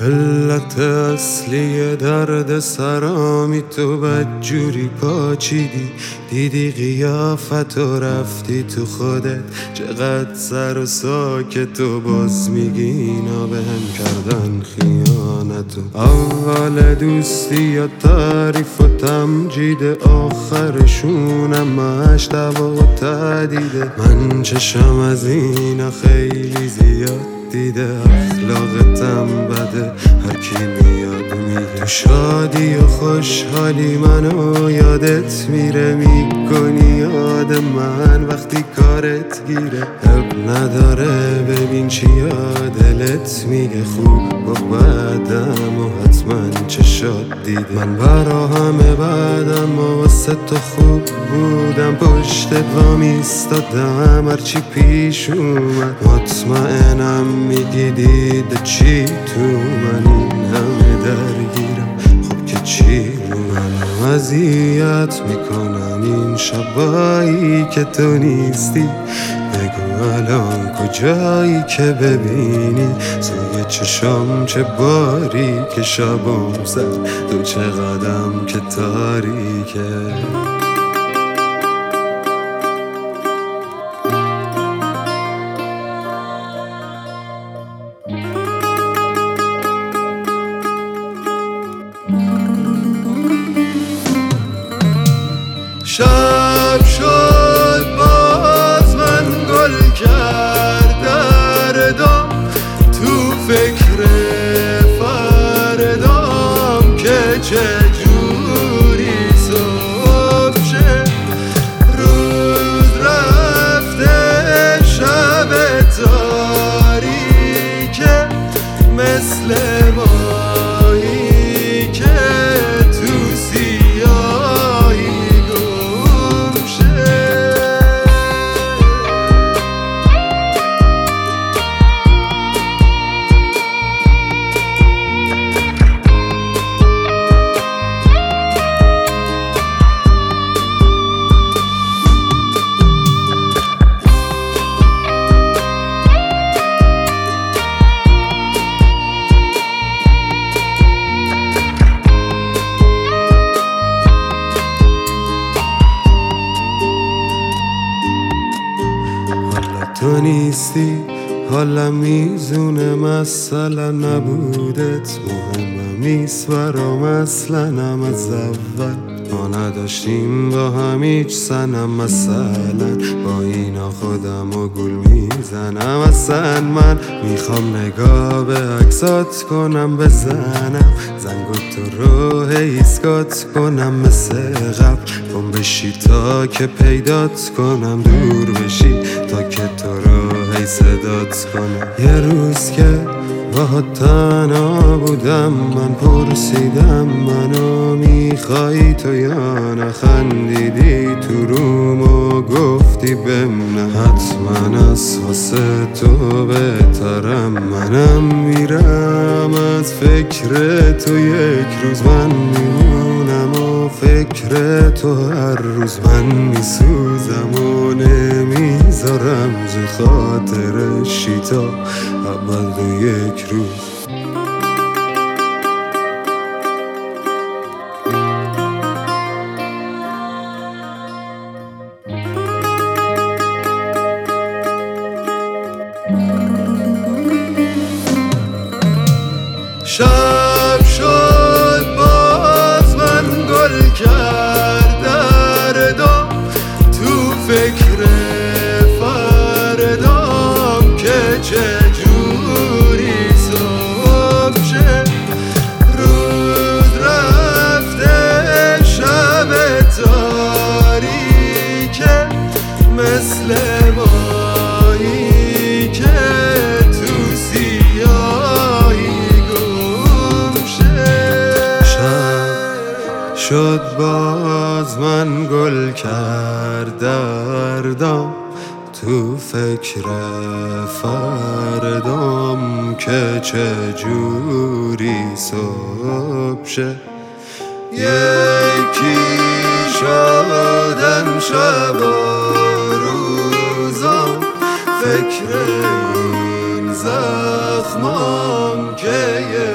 علت اصلی درد سرامی تو بدجوری پاچیدی، دیدی قیافت و رفتی تو خودت. چقدر سر و ساکت و باز میگی اینا به هم کردن خیانتو. اول دوستی یا تعریف و تمجید، آخرشونم مشتبه و تهدیده. من چشم از اینا خیلی زیاد دیده، اخلاقتم بده هر کی میاد میگه. تو شادی و خوشحالی منو یادت میره، میکنی یاد من وقتی کارت گیره. اب نداره ببین چی دلت میگه، خوب و بدم و حتما چشات دیده. من برا همه بدم و واسه تو خوب بودم، پشتت وامیستادم هرچی پیش اومد. مطمئنم میگی دیده چی تو من، این همه درگیرم خب که چی رو منو اذیت میکنن این شبایی که تو نیستی. بگو الان کجایی که ببینی سوی چشام چه باری که شبم سر تو چه قدم که تاریکه. شب شد باز من گل کردم، تو فکر فردام که چجوری صبح شه. روز رفته شب تاریکه، مثل ماهی که تو سیاهی گم شه. تو نیستی حالم میزونه، مثلا نبودت مهمم نیست برام اصلا. هم از اول ما نداشتیم با هم هیچ سنم، مثلا با اینا خودم و گول میزنم. اصلا من میخوام نگاه به عکسات کنم، بزنم زنگو تو رو ایسکات کنم مثل قبل. گم بشی تا که پیدات کنم، دور بشی تا که تو رو هی صدات کنم. یه روز که باهات تنها بودم من پرسیدم منو میخوای تو یا نه، خندیدی تو روم و گفتی بمونه. حتما از واسه تو بهترم، منم میرم از فکر تو یک روز من میمونم و فکر تو هر روز من میسوزم و نمیذارم زی خاطر شیتا ابد و یک روز. شب شد باز من گل کردم، تو فکر فردام که چجوری صبح شه. روز رفته شب تاریکه، مثل ماهی که تو سیاهی گم شه. شد باز من گل کردم، تو فکر فردام که چجوری صبح شه. یکی شدن شب و روزام، فکر این زخمام که